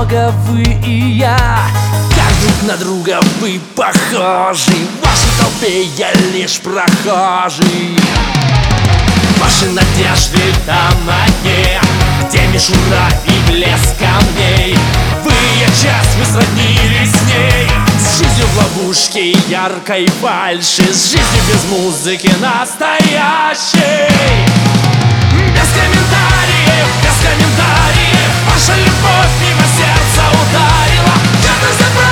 много вы и я, как друг на друга вы похожи. В вашей толпе я лишь прохожий. Ваши надежды там на дне, где мишура и блеск камней. Вы и часть, вы сроднились с ней, с жизнью в ловушке яркой фальши, с жизнью без музыки настоящей. Без комментариев, без комментариев, ваша любовь мимо сердца ударила. Я так